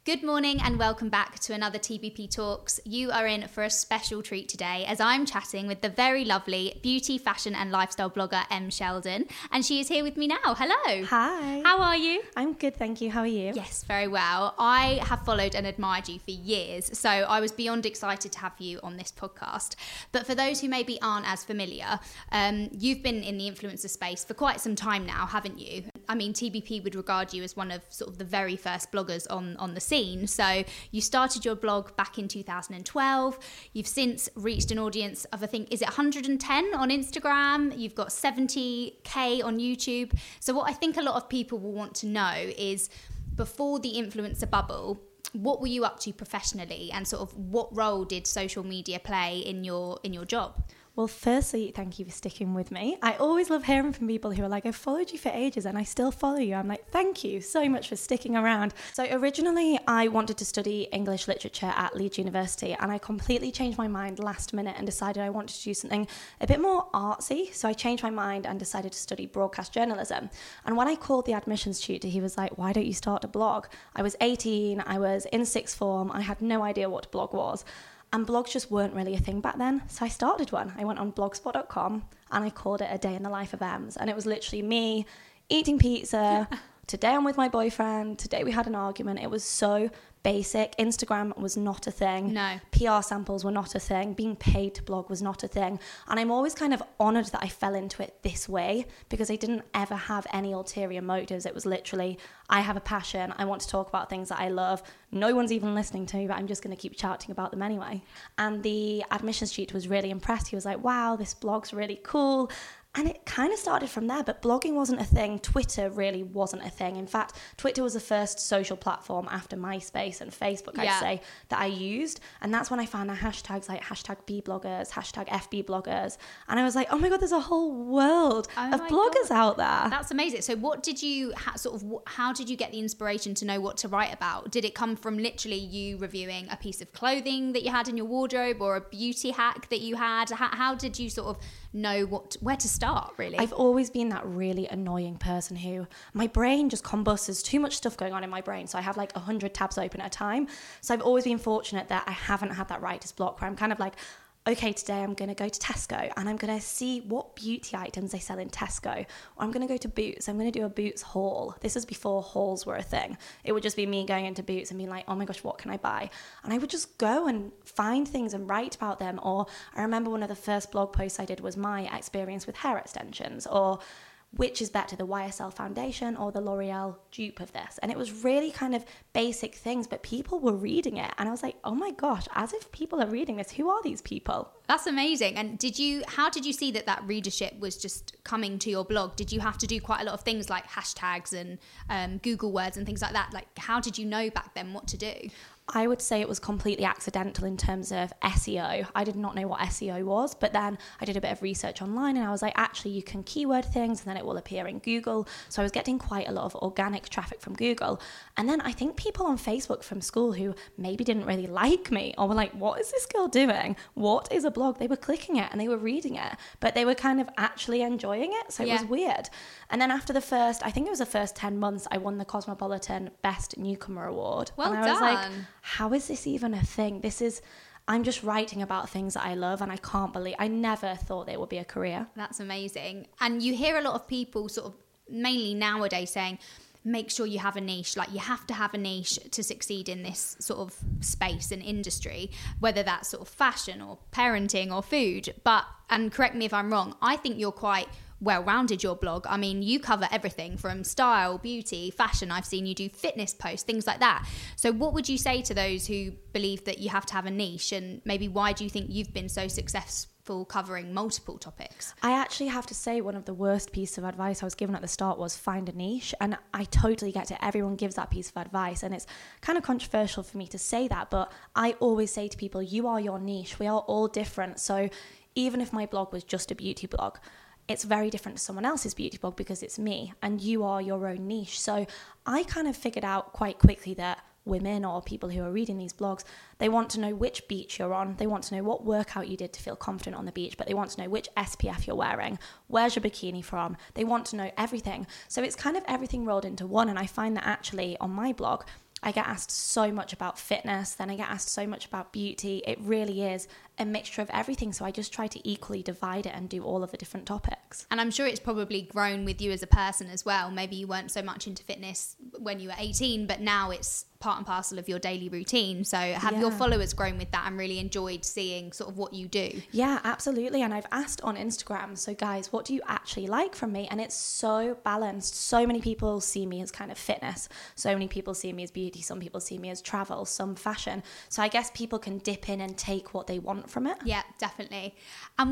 Good morning and welcome back to another TBP Talks. You are in for a special treat today as I'm chatting with the very lovely beauty, fashion and lifestyle blogger Em Sheldon, and she is here with me now. Hello. Hi. How are you? I'm good, thank you. How are you? Yes, very well. I have followed and admired you for years, so I was beyond excited to have you on this podcast. But for those who maybe aren't as familiar, you've been in the influencer space for quite some time now, haven't you? I mean, TBP would regard you as one of sort of the very first bloggers on the scene. So you started your blog back in 2012. You've since reached an audience of, I think, is it 110 on Instagram? You've got 70K on YouTube. So what I think a lot of people will want to know is, before the influencer bubble, what were you up to professionally, and sort of what role did social media play in your job? Well, firstly, thank you for sticking with me. I always love hearing from people who are like, I've followed you for ages and I still follow you. I'm like, thank you so much for sticking around. So originally I wanted to study English literature at Leeds University, and I completely changed my mind last minute and decided I wanted to do something a bit more artsy. So I changed my mind and decided to study broadcast journalism. And when I called the admissions tutor, he was like, why don't you start a blog? I was 18, I was in sixth form, I had no idea what a blog was. And blogs just weren't really a thing back then. So I started one. I went on blogspot.com and I called it A Day in the Life of Ems. And it was literally me eating pizza. Today I'm with my boyfriend. Today we had an argument. It was so basic. Instagram was not a thing. No. PR samples were not a thing. Being paid to blog was not a thing. And I'm always kind of honoured that I fell into it this way, because I didn't ever have any ulterior motives. It was literally, I have a passion. I want to talk about things that I love. No one's even listening to me, but I'm just going to keep chatting about them anyway. And the admissions tutor was really impressed. He was like, wow, this blog's really cool. And it kind of started from there, but blogging wasn't a thing. Twitter really wasn't a thing. In fact, Twitter was the first social platform after MySpace and Facebook, I'd say, that I used. And that's when I found the hashtags like hashtag BBloggers, hashtag FBbloggers. And I was like, oh my God, there's a whole world of bloggers out there. That's amazing. So what did you, how did you get the inspiration to know what to write about? Did it come from literally you reviewing a piece of clothing that you had in your wardrobe, or a beauty hack that you had? How did you sort of know where to start, really? I've always been that really annoying person who, my brain just combusts. There's too much stuff going on in my brain, so I have like 100 tabs open at a time. So I've always been fortunate that I haven't had that writer's block, where I'm kind of like, okay, today I'm going to go to Tesco and I'm going to see what beauty items they sell in Tesco. Or I'm going to go to Boots. I'm going to do a Boots haul. This is before hauls were a thing. It would just be me going into Boots and being like, oh my gosh, what can I buy? And I would just go and find things and write about them. Or I remember one of the first blog posts I did was my experience with hair extensions, or which is better, the YSL foundation or the L'Oreal dupe of this. And it was really kind of basic things, but people were reading it. And I was like, oh my gosh, as if people are reading this. Who are these people? That's amazing. And how did you see that readership was just coming to your blog? Did you have to do quite a lot of things like hashtags and Google words and things like that? Like, how did you know back then what to do? I would say it was completely accidental in terms of SEO. I did not know what SEO was, but then I did a bit of research online and I was like, actually, you can keyword things and then it will appear in Google. So I was getting quite a lot of organic traffic from Google. And then I think people on Facebook from school who maybe didn't really like me or were like, what is this girl doing? What is a blog? They were clicking it and they were reading it, but they were kind of actually enjoying it. So it was weird. And then after I think it was the first 10 months, I won the Cosmopolitan Best Newcomer Award. Well and I was done. like, how is this even a thing? I'm just writing about things that I love, and I never thought there would be a career. That's amazing. And you hear a lot of people sort of mainly nowadays saying, make sure you have a niche. Like, you have to have a niche to succeed in this sort of space and industry, whether that's sort of fashion or parenting or food. And correct me if I'm wrong, I think you're quite well-rounded, your blog. I mean, you cover everything from style, beauty, fashion. I've seen you do fitness posts, things like that. So what would you say to those who believe that you have to have a niche, and maybe why do you think you've been so successful covering multiple topics? I actually have to say, one of the worst pieces of advice I was given at the start was find a niche, and I totally get it. Everyone gives that piece of advice, and it's kind of controversial for me to say that, but I always say to people, you are your niche. We are all different. So even if my blog was just a beauty blog, it's very different to someone else's beauty blog because it's me, and you are your own niche. So I kind of figured out quite quickly that women or people who are reading these blogs, they want to know which beach you're on. They want to know what workout you did to feel confident on the beach, but they want to know which SPF you're wearing. Where's your bikini from? They want to know everything. So it's kind of everything rolled into one. And I find that actually on my blog, I get asked so much about fitness, then I get asked so much about beauty. It really is a mixture of everything. So I just try to equally divide it and do all of the different topics. And I'm sure it's probably grown with you as a person as well. Maybe you weren't so much into fitness when you were 18, but now it's part and parcel of your daily routine. So have your followers grown with that and really enjoyed seeing sort of what you do? Yeah, absolutely. And I've asked on Instagram, so guys, what do you actually like from me? And it's so balanced. So many people see me as kind of fitness. So many people see me as beauty. Some people see me as travel, some fashion. So I guess people can dip in and take what they want from it. Yeah, definitely. And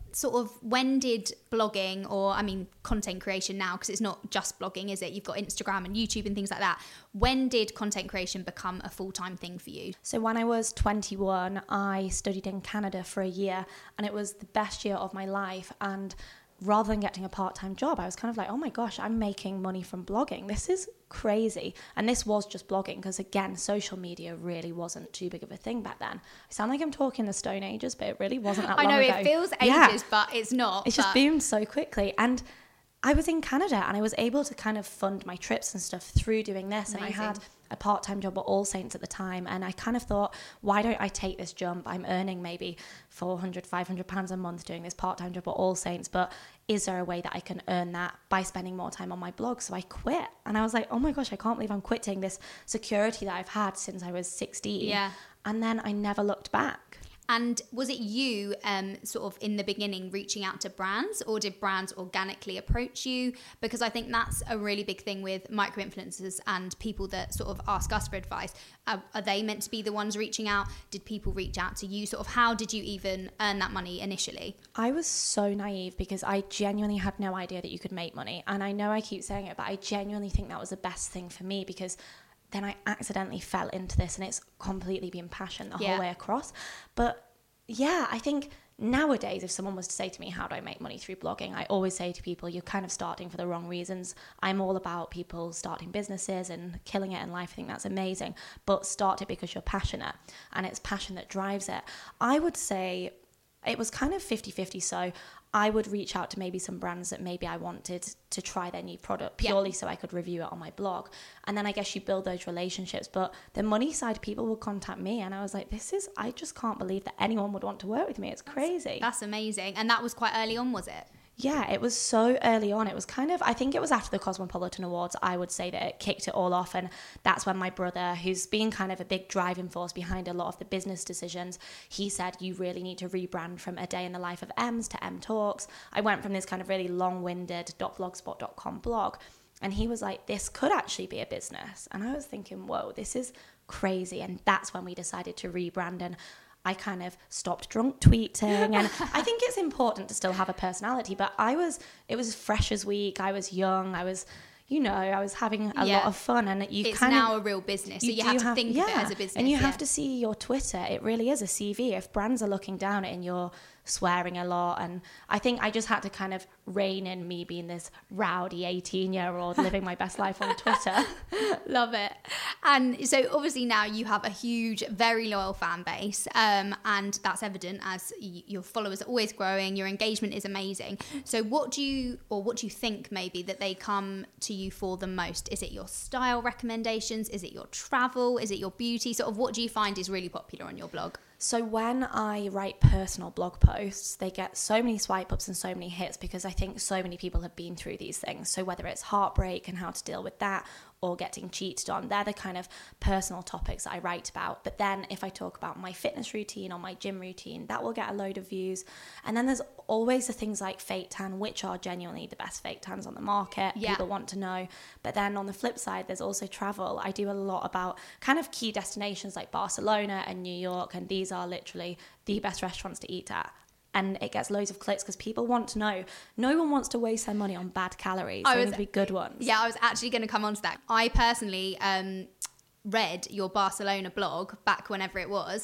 when did blogging, or I mean content creation now, because it's not just blogging, is it? You've got Instagram and YouTube and things like that. When did content creation become a full-time thing for you? So when I was 21, I studied in Canada for a year, and it was the best year of my life. And rather than getting a part-time job, I was kind of like, oh my gosh, I'm making money from blogging. This is crazy. And this was just blogging, because again, social media really wasn't too big of a thing back then. I sound like I'm talking the Stone Ages, but it really wasn't that long ago. I know, it feels ages, but it's not. It's just boomed so quickly. And I was in Canada, and I was able to kind of fund my trips and stuff through doing this. Amazing. And I had a part-time job at All Saints at the time, and I kind of thought, why don't I take this jump? I'm earning maybe £400-500 a month doing this part-time job at All Saints, but is there a way that I can earn that by spending more time on my blog? So I quit, and I was like, oh my gosh, I can't believe I'm quitting this security that I've had since I was 16. Yeah. And then I never looked back. And was it you sort of in the beginning reaching out to brands, or did brands organically approach you? Because I think that's a really big thing with micro-influencers and people that sort of ask us for advice. Are they meant to be the ones reaching out? Did people reach out to you? Sort of how did you even earn that money initially? I was so naive, because I genuinely had no idea that you could make money. And I know I keep saying it, but I genuinely think that was the best thing for me, because then I accidentally fell into this, and it's completely been passion the whole way across. But yeah, I think nowadays, if someone was to say to me, how do I make money through blogging? I always say to people, you're kind of starting for the wrong reasons. I'm all about people starting businesses and killing it in life. I think that's amazing. But start it because you're passionate, and it's passion that drives it. I would say it was kind of 50-50. So I would reach out to maybe some brands that maybe I wanted to try their new product purely so I could review it on my blog. And then I guess you build those relationships. But the money side, people would contact me, and I was like, I just can't believe that anyone would want to work with me. It's crazy. That's amazing. And that was quite early on, was it? Yeah, it was so early on. It was kind of, I think it was after the Cosmopolitan Awards, I would say, that it kicked it all off. And that's when my brother, who's been kind of a big driving force behind a lot of the business decisions, he said, you really need to rebrand from A Day in the Life of Ems to M Talks. I went from this kind of really long-winded .blogspot.com blog, and he was like, this could actually be a business. And I was thinking, whoa, this is crazy. And that's when we decided to rebrand, and I kind of stopped drunk tweeting. And I think it's important to still have a personality, but it was Freshers Week. I was young. I was having a lot of fun, and it's now a real business. So you have to think of it as a business. And you have to see your Twitter. It really is a CV. If brands are looking down at it and you're swearing a lot, and I think I just had to kind of rein in me being this rowdy 18-year-old living my best life on Twitter. Love it. And so obviously now you have a huge, very loyal fan base, and that's evident as your followers are always growing, your engagement is amazing. So what do you think maybe that they come to you for the most? Is it your style recommendations? Is it your travel? Is it your beauty? Sort of what do you find is really popular on your blog? So when I write personal blog posts, they get so many swipe ups and so many hits, because I think so many people have been through these things. So whether it's heartbreak and how to deal with that, or getting cheated on, they're the kind of personal topics that I write about. But then if I talk about my fitness routine or my gym routine, that will get a load of views. And then there's always the things like fake tan, which are genuinely the best fake tans on the market. People want to know. But then on the flip side, there's also travel. I do a lot about kind of key destinations like Barcelona and New York, and these are literally the best restaurants to eat at. And it gets loads of clicks because people want to know. No one wants to waste their money on bad calories. They need to be good ones. Yeah, I was actually going to come on to that. I personally read your Barcelona blog back whenever it was,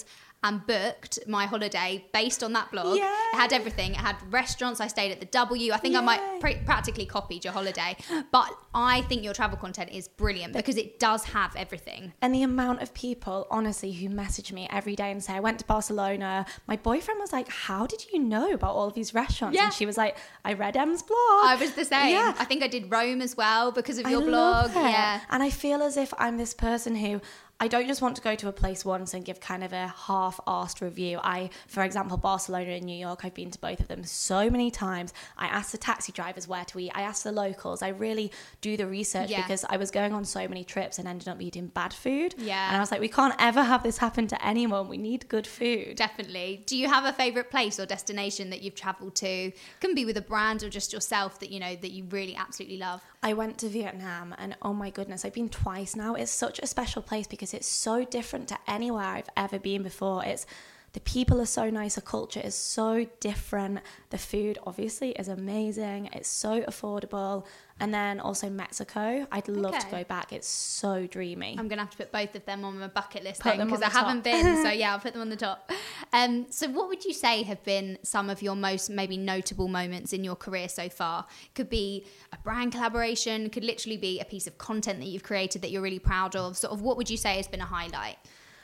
and booked my holiday based on that blog. Yay. It had everything. It had restaurants. I stayed at the W. I think I might practically copied your holiday. But I think your travel content is brilliant because it does have everything. And the amount of people, honestly, who message me every day and say, I went to Barcelona. My boyfriend was like, how did you know about all of these restaurants? Yeah. And she was like, I read Em's blog. I was the same. Yeah. I think I did Rome as well because of your love blog. it. Yeah. And I feel as if I'm this person who, I don't just want to go to a place once and give kind of a half-arsed review. For example, Barcelona and New York, I've been to both of them so many times. I asked the taxi drivers where to eat. I asked the locals. I really do the research because I was going on so many trips and ended up eating bad food. Yeah. And I was like, we can't ever have this happen to anyone. We need good food. Definitely. Do you have a favourite place or destination that you've travelled to? Can be with a brand or just yourself that you really absolutely love. I went to Vietnam and oh my goodness, I've been twice now. It's such a special place because it's so different to anywhere I've ever been before. The people are so nice, the culture is so different. The food obviously is amazing. It's so affordable. And then also Mexico. I'd love to go back. It's so dreamy. I'm going to have to put both of them on my bucket list because I haven't been. So yeah, I'll put them on the top. So what would you say have been some of your most maybe notable moments in your career so far? Could be a brand collaboration, could literally be a piece of content that you've created that you're really proud of. Sort of what would you say has been a highlight?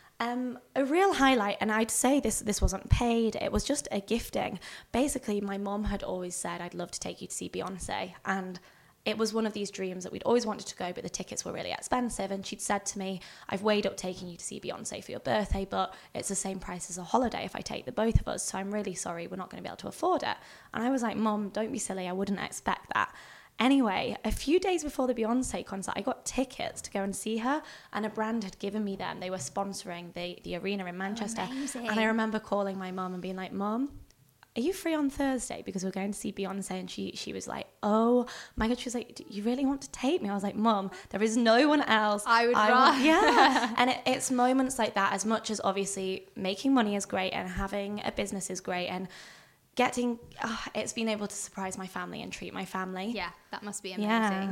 A real highlight, and I'd say this wasn't paid, it was just a gifting. Basically, my mom had always said, I'd love to take you to see Beyonce, and it was one of these dreams that we'd always wanted to go, but the tickets were really expensive. And she'd said to me, I've weighed up taking you to see Beyonce for your birthday, but it's the same price as a holiday if I take the both of us, so I'm really sorry, we're not going to be able to afford it. And I was like, Mom, don't be silly, I wouldn't expect that. Anyway, a few days before the Beyonce concert, I got tickets to go and see her, and a brand had given me them. They were sponsoring the arena in Manchester. Amazing. And I remember calling my mum and being like, Mum, are you free on Thursday? Because we're going to see Beyonce. And she was like, oh my God. She was like, do you really want to take me? I was like, Mum, there is no one else. I would rather. Yeah. And it's moments like that, as much as obviously making money is great and having a business is great, and it's been able to surprise my family and treat my family. Yeah, that must be amazing. Yeah.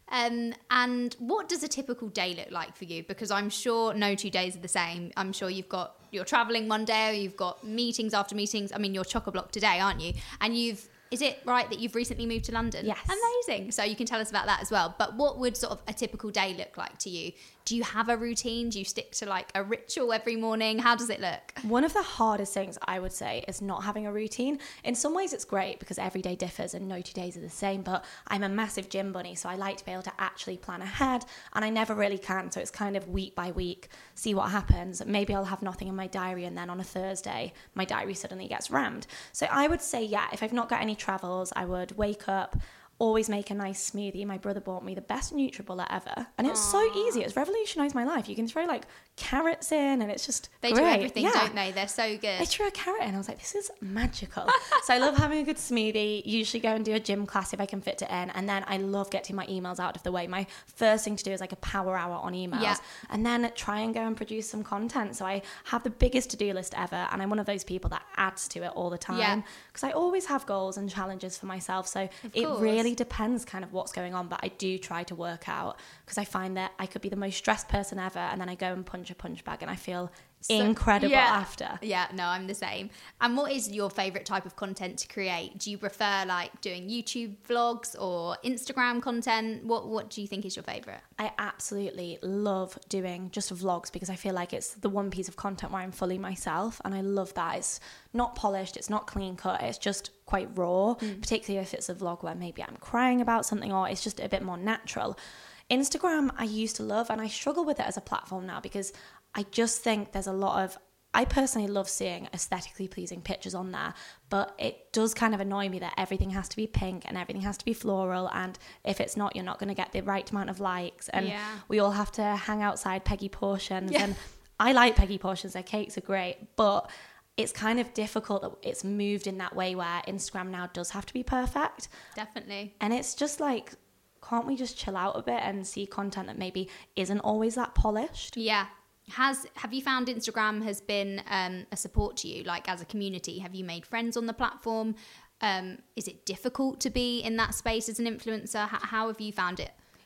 And what does a typical day look like for you? Because I'm sure no 2 days are the same. I'm sure you're traveling one day, or you've got meetings after meetings. I mean, you're chock-a-block today, aren't you? And is it right that you've recently moved to London? Yes. Amazing. So you can tell us about that as well. But what would sort of a typical day look like to you? Do you have a routine? Do you stick to like a ritual every morning? How does it look? One of the hardest things I would say is not having a routine. In some ways it's great because every day differs and no 2 days are the same, but I'm a massive gym bunny, so I like to be able to actually plan ahead, and I never really can. So it's kind of week by week, see what happens. Maybe I'll have nothing in my diary, and then on a Thursday, my diary suddenly gets rammed. So I would say, yeah, if I've not got any travels, I would wake up, always make a nice smoothie. My brother bought me the best Nutribullet ever, and it's so easy. It's revolutionized my life. You can throw like carrots in, and it's just They great. do everything, yeah. don't they? They're so good. I threw a carrot in. I was like, this is magical. So I love having a good smoothie. Usually go and do a gym class if I can fit it in. And then I love getting my emails out of the way. My first thing to do is like a power hour on emails. Yeah. And then try and go and produce some content. So I have the biggest to-do list ever. And I'm one of those people that adds to it all the time. Because I always have goals and challenges for myself. So it really depends kind of what's going on. But I do try to work out, because I find that I could be the most stressed person ever, and then I go and punch a punch bag and I feel incredible after. Yeah, no, I'm the same. And what is your favorite type of content to create? Do you prefer like doing YouTube vlogs or Instagram content? What do you think is your favorite? I absolutely love doing just vlogs, because I feel like it's the one piece of content where I'm fully myself, and I love that. It's not polished, it's not clean cut, it's just quite raw, particularly if it's a vlog where maybe I'm crying about something, or it's just a bit more natural. Instagram I used to love, and I struggle with it as a platform now, because I just think there's a lot of, I personally love seeing aesthetically pleasing pictures on there, but it does kind of annoy me that everything has to be pink and everything has to be floral, and if it's not, you're not going to get the right amount of likes, and we all have to hang outside Peggy Portions, and I like Peggy Portions, their cakes are great, but it's kind of difficult that it's moved in that way where Instagram now does have to be perfect. Definitely. And it's just like, can't we just chill out a bit and see content that maybe isn't always that polished? Yeah. Have you found Instagram has been a support to you, like as a community? Have you made friends on the platform? Is it difficult to be in that space as an influencer? How have you found it?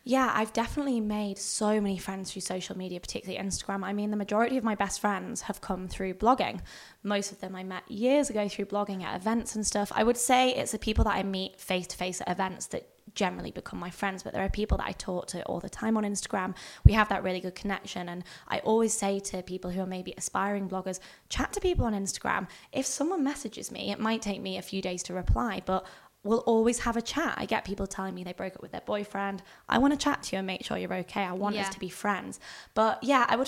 Yeah, I've definitely made so many friends through social media, particularly Instagram. I mean, the majority of my best friends have come through blogging. Most of them I met years ago through blogging at events and stuff. I would say it's the people that I meet face-to-face at events that generally become my friends, but there are people that I talk to all the time on Instagram. We have that really good connection, and I always say to people who are maybe aspiring bloggers, chat to people on Instagram. If someone messages me, it might take me a few days to reply, but we'll always have a chat. I get people telling me they broke up with their boyfriend. I want to chat to you and make sure you're okay. I want us to be friends. But yeah, I would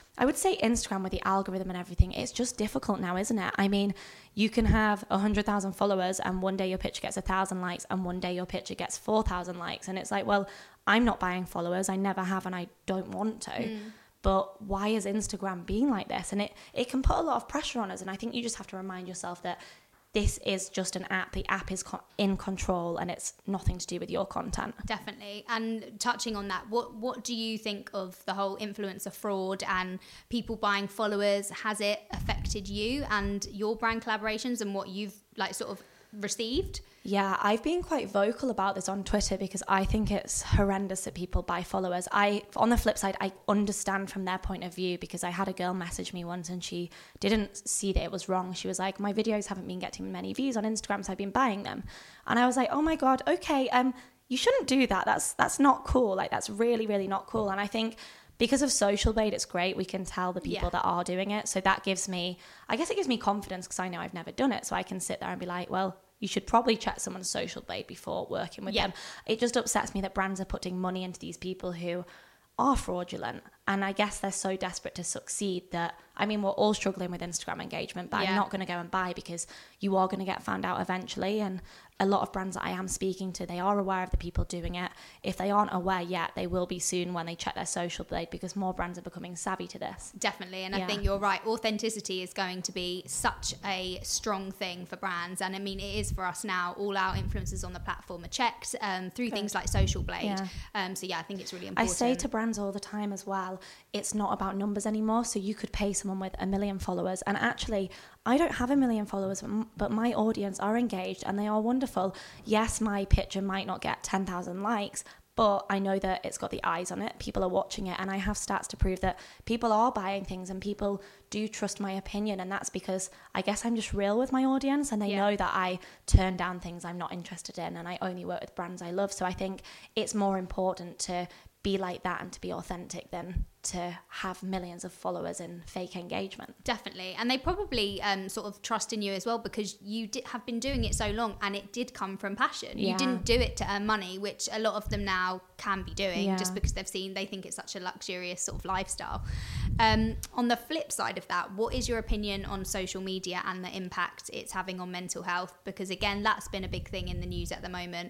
say Instagram with the algorithm and everything, it's just difficult now, isn't it? I mean, you can have 100,000 followers and one day your picture gets 1,000 likes and one day your picture gets 4,000 likes. And it's like, well, I'm not buying followers. I never have and I don't want to. But why is Instagram being like this? And it can put a lot of pressure on us. And I think you just have to remind yourself that this is just an app. The app is in control and it's nothing to do with your content. Definitely. And touching on that, what do you think of the whole influencer fraud and people buying followers? Has it affected you and your brand collaborations and what you've like sort of received? Yeah, I've been quite vocal about this on Twitter because I think it's horrendous that people buy followers. On the flip side, I understand from their point of view because I had a girl message me once and she didn't see that it was wrong. She was like, my videos haven't been getting many views on Instagram, so I've been buying them. And I was like, oh my God, okay, you shouldn't do that. That's not cool. Like, that's really, really not cool. And I think because of Social Blade, it's great. We can tell the people that are doing it. So that gives me, I guess it gives me confidence because I know I've never done it. So I can sit there and be like, well, you should probably check someone's Social Blade before working with them. It just upsets me that brands are putting money into these people who are fraudulent. And I guess they're so desperate to succeed that, I mean, we're all struggling with Instagram engagement, but I'm not going to go and buy because you are going to get found out eventually. And a lot of brands that I am speaking to, they are aware of the people doing it. If they aren't aware yet, they will be soon when they check their Social Blade because more brands are becoming savvy to this. Definitely. And I think you're right. Authenticity is going to be such a strong thing for brands. And I mean, it is for us now. All our influencers on the platform are checked through things like Social Blade. So yeah, I think it's really important. I say to brands all the time as well, it's not about numbers anymore. So you could pay someone with 1 million followers. And actually, I don't have 1 million followers, but my audience are engaged and they are wonderful. Yes, my picture might not get 10,000 likes, but I know that it's got the eyes on it. People are watching it, and I have stats to prove that people are buying things and people do trust my opinion. And that's because I guess I'm just real with my audience, and they know that I turn down things I'm not interested in, and I only work with brands I love. So I think it's more important to be like that and to be authentic than to have millions of followers and fake engagement. Definitely. And they probably sort of trust in you as well because you have been doing it so long and it did come from passion. You didn't do it to earn money, which a lot of them now can be doing just because they think it's such a luxurious sort of lifestyle. On the flip side of that, what is your opinion on social media and the impact it's having on mental health? Because again, that's been a big thing in the news at the moment.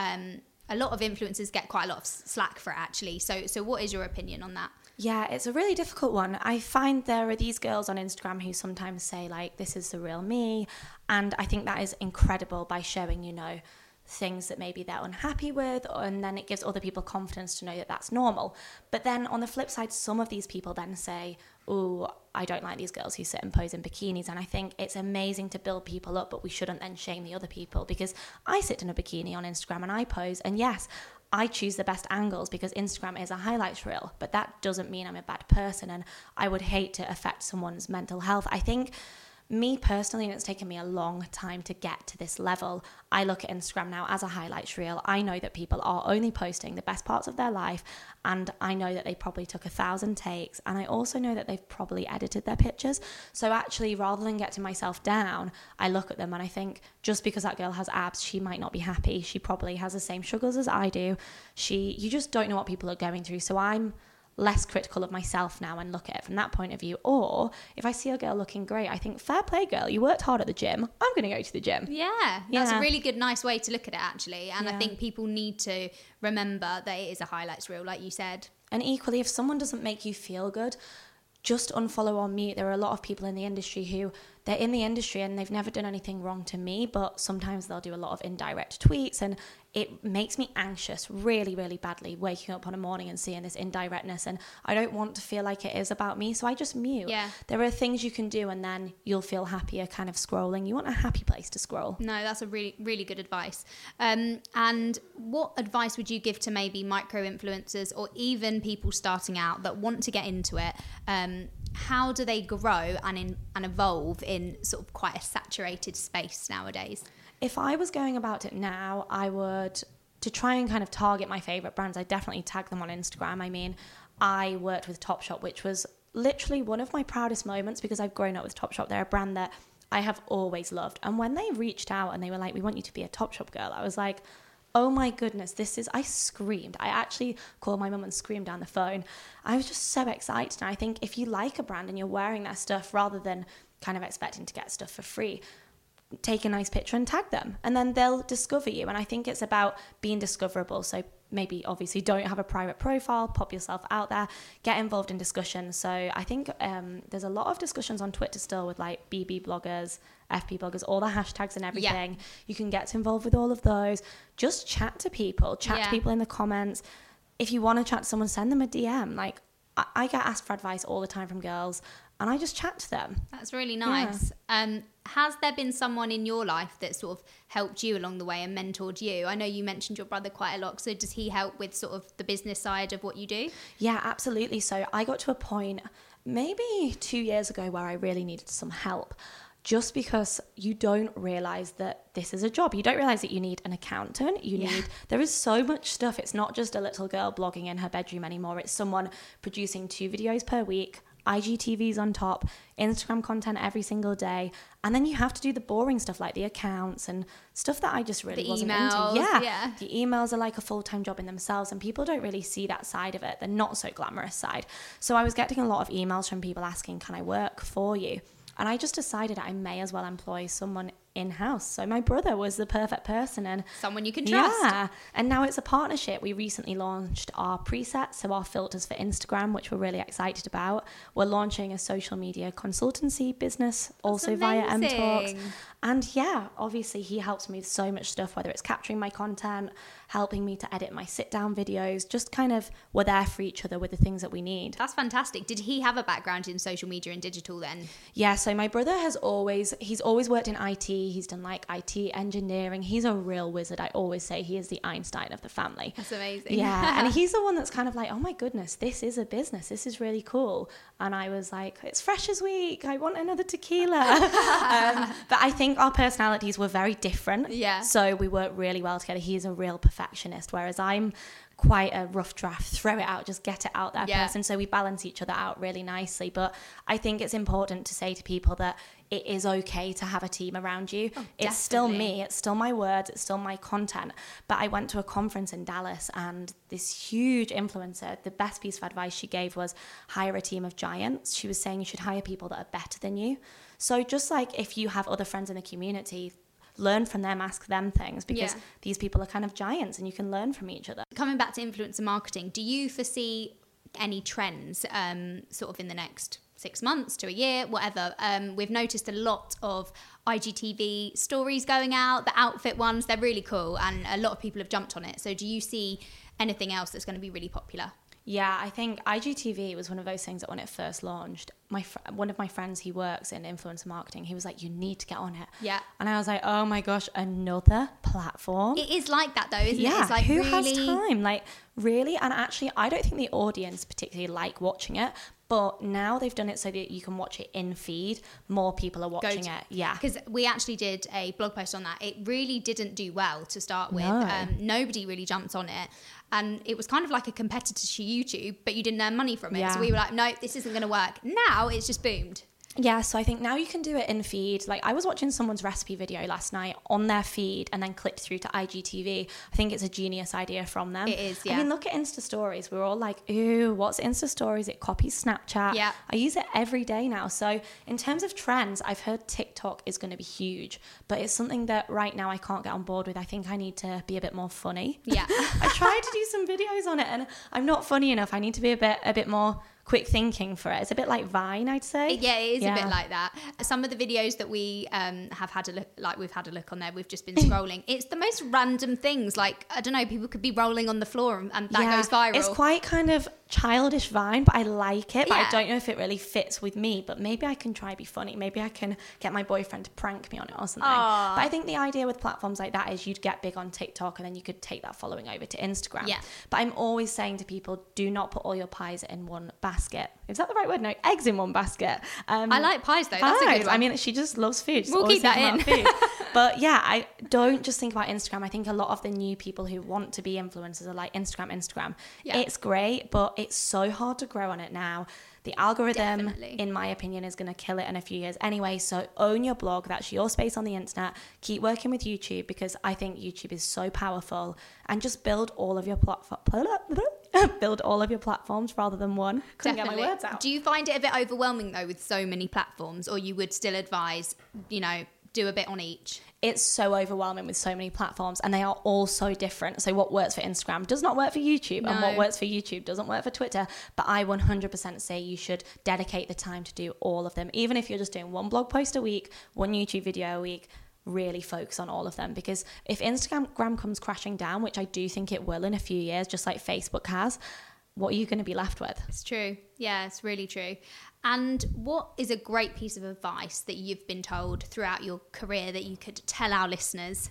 A lot of influencers get quite a lot of slack for it actually. So what is your opinion on that? Yeah, it's a really difficult one. I find there are these girls on Instagram who sometimes say like, this is the real me. And I think that is incredible by showing, you know, things that maybe they're unhappy with, and then it gives other people confidence to know that that's normal. But then on the flip side, some of these people then say, oh, I don't like these girls who sit and pose in bikinis. And I think it's amazing to build people up, but we shouldn't then shame the other people, because I sit in a bikini on Instagram and I pose, and yes, I choose the best angles because Instagram is a highlights reel, but that doesn't mean I'm a bad person, and I would hate to affect someone's mental health. I think me personally, and it's taken me a long time to get to this level, I look at Instagram now as a highlights reel. I know that people are only posting the best parts of their life, and I know that they probably took 1,000 takes, and I also know that they've probably edited their pictures. So actually, rather than getting myself down, I look at them and I think, just because that girl has abs, she might not be happy. She probably has the same struggles as I do. You just don't know what people are going through. So I'm less critical of myself now and look at it from that point of view. Or if I see a girl looking great, I think, fair play, girl, you worked hard at the gym, I'm going to go to the gym. That's a really good, nice way to look at it actually. And I think people need to remember that it is a highlights reel, like you said. And equally, if someone doesn't make you feel good, just unfollow or mute. There are a lot of people in the industry who they're in the industry and they've never done anything wrong to me, but sometimes they'll do a lot of indirect tweets, and it makes me anxious really, really badly, waking up on a morning and seeing this indirectness, and I don't want to feel like it is about me, so I just mute. Yeah. There are things you can do and then you'll feel happier kind of scrolling. You want a happy place to scroll. No, that's a really, really good advice. And what advice would you give to maybe micro-influencers or even people starting out that want to get into it? How do they grow and evolve in sort of quite a saturated space nowadays? If I was going about it now, I would, to try and kind of target my favourite brands, I'd definitely tag them on Instagram. I mean, I worked with Topshop, which was literally one of my proudest moments because I've grown up with Topshop. They're a brand that I have always loved. And when they reached out and they were like, we want you to be a Topshop girl, I was like, oh my goodness, I screamed. I actually called my mum and screamed down the phone. I was just so excited. And I think if you like a brand and you're wearing their stuff rather than kind of expecting to get stuff for free, take a nice picture and tag them and then they'll discover you. And I think it's about being discoverable. So maybe obviously don't have a private profile, pop yourself out there, get involved in discussions. So I think there's a lot of discussions on Twitter still with like BB bloggers, FP bloggers, all the hashtags and everything. Yeah. You can get involved with all of those. Just chat to people, to people in the comments. If you want to chat to someone, send them a DM. Like I get asked for advice all the time from girls and I just chat to them. That's really nice. Yeah. Has there been someone in your life that sort of helped you along the way and mentored you? I know you mentioned your brother quite a lot. So does he help with sort of the business side of what you do? Yeah, absolutely. So I got to a point maybe 2 years ago where I really needed some help. Just because you don't realize that this is a job. You don't realize that you need an accountant. There is so much stuff. It's not just a little girl blogging in her bedroom anymore. It's someone producing 2 videos per week, IGTVs on top, Instagram content every single day. And then you have to do the boring stuff like the accounts and stuff that I just really wasn't into. Yeah. The emails are like a full-time job in themselves and people don't really see that side of it, the not so glamorous side. So I was getting a lot of emails from people asking, can I work for you? And I just decided I may as well employ someone in-house. So my brother was the perfect person. And someone you can trust. Yeah. And now it's a partnership. We recently launched our presets, so our filters for Instagram, which we're really excited about. We're launching a social media consultancy business, also via M-Talks. And yeah, obviously he helps me with so much stuff, whether it's capturing my content, helping me to edit my sit-down videos, just kind of we're there for each other with the things that we need. That's fantastic. Did he have a background in social media and digital then? Yeah, so my brother he's always worked in IT. He's done like IT engineering. He's a real wizard. I always say he is the Einstein of the family. That's amazing. Yeah, and he's the one that's kind of like, oh my goodness, this is a business. This is really cool. And I was like, it's Freshers Week. I want another tequila. But I think our personalities were very different. Yeah. So we worked really well together. He's a real perfectionist, whereas I'm quite a rough draft, throw it out, just get it out there person. So we balance each other out really nicely. But I think it's important to say to people that it is okay to have a team around you. Oh, it's still me, it's still my words, it's still my content. But I went to a conference in Dallas and this huge influencer, the best piece of advice she gave was hire a team of giants. She was saying you should hire people that are better than you. So just like if you have other friends in the community, learn from them, ask them things, because these people are kind of giants and you can learn from each other. Coming back to influencer marketing, do you foresee any trends sort of in the next 6 months to a year, whatever? We've noticed a lot of IGTV stories going out, the outfit ones, they're really cool and a lot of people have jumped on it. So do you see anything else that's going to be really popular? Yeah, I think IGTV was one of those things that when it first launched, one of my friends, he works in influencer marketing, he was like, you need to get on it. Yeah. And I was like, oh my gosh, another platform. It is like that though, isn't it? It's like who really... has time? Like, really? And actually, I don't think the audience particularly like watching it. But now they've done it so that you can watch it in feed. More people are watching it. Yeah. Because we actually did a blog post on that. It really didn't do well to start with. No. Nobody really jumped on it. And it was kind of like a competitor to YouTube, but you didn't earn money from it. Yeah. So we were like, no, this isn't going to work. Now it's just boomed. Yeah, so I think now you can do it in feed. Like I was watching someone's recipe video last night on their feed and then clicked through to IGTV. I think it's a genius idea from them. It is, yeah. I mean, look at Insta Stories. We're all like, ooh, what's Insta Stories? It copies Snapchat. Yeah. I use it every day now. So in terms of trends, I've heard TikTok is going to be huge, but it's something that right now I can't get on board with. I think I need to be a bit more funny. Yeah. I tried to do some videos on it and I'm not funny enough. I need to be a bit more quick thinking for it. It's a bit like Vine, I'd say. Yeah, it is a bit like that. Some of the videos that we have had a look, like we've had a look on there, we've just been scrolling. It's the most random things. Like, I don't know, people could be rolling on the floor and that goes viral. It's quite kind of childish Vine, but I like it. But I don't know if it really fits with me. But maybe I can try be funny. Maybe I can get my boyfriend to prank me on it or something. Aww. But I think the idea with platforms like that is you'd get big on TikTok and then you could take that following over to Instagram. Yeah. But I'm always saying to people, do not put all your pies in one basket. Is that the right word? No, eggs in one basket. I like pies though. That's a good one. I mean, she just loves food. We'll keep that in. Food. But yeah, I don't just think about Instagram. I think a lot of the new people who want to be influencers are like Instagram. Yeah. It's great, but it's so hard to grow on it now. The algorithm, in my opinion, is going to kill it in a few years anyway. So own your blog. That's your space on the internet. Keep working with YouTube because I think YouTube is so powerful. And just build all of your platforms rather than one. Couldn't get my words out. Do you find it a bit overwhelming though with so many platforms, or you would still advise, do a bit on each? It's so overwhelming with so many platforms and they are all so different. So what works for Instagram does not work for YouTube, and what works for YouTube doesn't work for Twitter. But I 100% say you should dedicate the time to do all of them. Even if you're just doing one blog post a week, one YouTube video a week, really focus on all of them. Because if Instagram comes crashing down, which I do think it will in a few years, just like Facebook has, what are you going to be left with? It's true. Yeah, it's really true. And what is a great piece of advice that you've been told throughout your career that you could tell our listeners?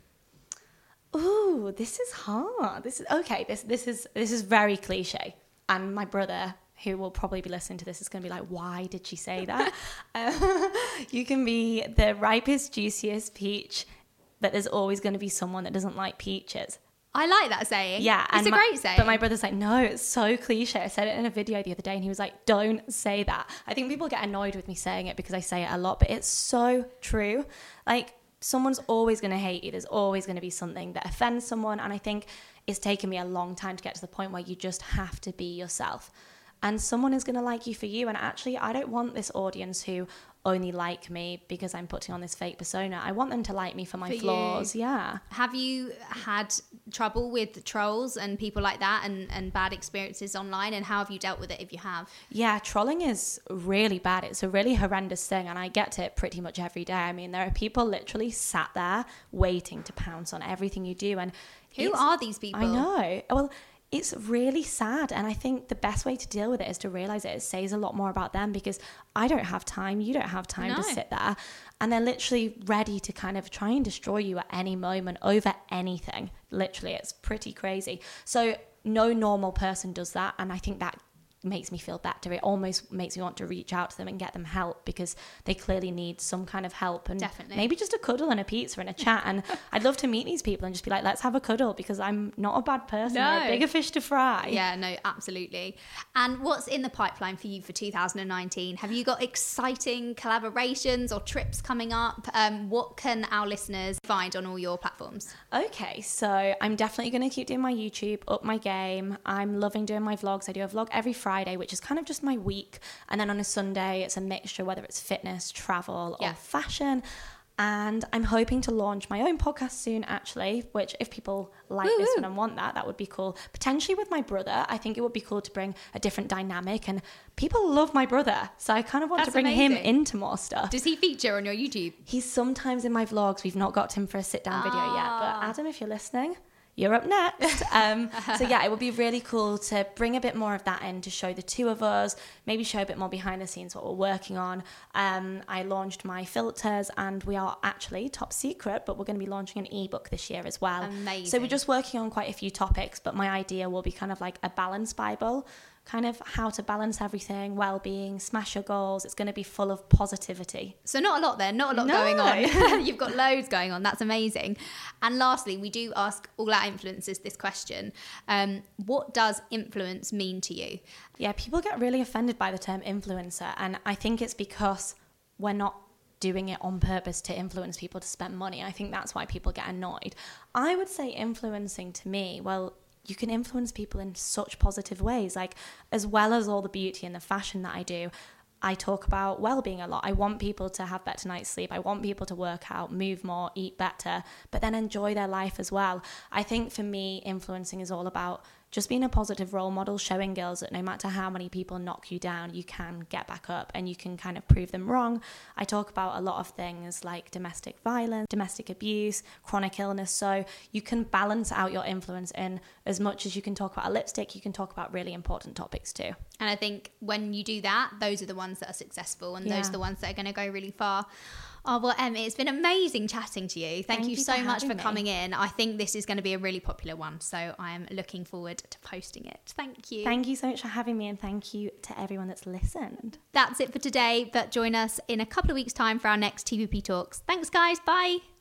Ooh, this is hard. This is very cliche. And my brother, who will probably be listening to this, is going to be like, why did she say that? You can be the ripest, juiciest peach, but there's always going to be someone that doesn't like peaches. I like that saying. Yeah. It's a great saying. But my brother's like, no, it's so cliche. I said it in a video the other day and he was like, don't say that. I think people get annoyed with me saying it because I say it a lot, but it's so true. Like, someone's always going to hate you. There's always going to be something that offends someone. And I think it's taken me a long time to get to the point where you just have to be yourself. And someone is going to like you for you. And actually, I don't want this audience who only like me because I'm putting on this fake persona. I want them to like me for my flaws. Yeah. Have you had trouble with trolls and people like that and bad experiences online? And how have you dealt with it if you have? Yeah, trolling is really bad. It's a really horrendous thing. And I get to it pretty much every day. I mean, there are people literally sat there waiting to pounce on everything you do. And who are these people? I know. Well, it's really sad. And I think the best way to deal with it is to realize it says a lot more about them, because I don't have time. You don't have time to sit there. And they're literally ready to kind of try and destroy you at any moment over anything. Literally, it's pretty crazy. So no normal person does that. And I think that makes me feel better. It almost makes me want to reach out to them and get them help, because they clearly need some kind of help, and maybe just a cuddle and a pizza and a chat. And I'd love to meet these people and just be like, let's have a cuddle, because I'm not a bad person. They're a bigger fish to fry. Yeah, no, absolutely. And what's in the pipeline for you for 2019? Have you got exciting collaborations or trips coming up? What can our listeners find on all your platforms? Okay, so I'm definitely going to keep doing my YouTube, up my game. I'm loving doing my vlogs. I do a vlog every Friday, which is kind of just my week, and then on a Sunday it's a mixture, whether it's fitness, travel, or fashion. And I'm hoping to launch my own podcast soon, actually, which if people like this one and want that would be cool. Potentially with my brother. I think it would be cool to bring a different dynamic, and people love my brother, so I kind of want to bring him into more stuff. Does he feature on your YouTube? He's sometimes in my vlogs. We've not got him for a sit-down video yet, but Adam, if you're listening, you're up next. So yeah, it would be really cool to bring a bit more of that in, to show the two of us, maybe show a bit more behind the scenes what we're working on. I launched my filters, and we are actually top secret, but we're going to be launching an ebook this year as well. Amazing. So we're just working on quite a few topics, but my idea will be kind of like a balance Bible, kind of how to balance everything, well-being, smash your goals. It's going to be full of positivity. So not a lot there, not a lot going on. You've got loads going on. That's amazing. And lastly, we do ask all our influencers this question. What does influence mean to you? Yeah, people get really offended by the term influencer. And I think it's because we're not doing it on purpose to influence people to spend money. I think that's why people get annoyed. I would say influencing to me, well, you can influence people in such positive ways, like as well as all the beauty and the fashion that I do. I talk about well-being a lot. I want people to have better night's sleep. I want people to work out, move more, eat better, but then enjoy their life as well. I think for me, influencing is all about just being a positive role model, showing girls that no matter how many people knock you down, you can get back up and you can kind of prove them wrong. I talk about a lot of things like domestic violence, domestic abuse, chronic illness. So you can balance out your influence in as much as you can talk about a lipstick, you can talk about really important topics too. And I think when you do that, those are the ones that are successful, and those are the ones that are going to go really far. Oh, well, Emmy, it's been amazing chatting to you. Thank you so much for coming in. I think this is going to be a really popular one, so I'm looking forward to posting it. Thank you. Thank you so much for having me, and thank you to everyone that's listened. That's it for today, but join us in a couple of weeks' time for our next TPP Talks. Thanks, guys. Bye.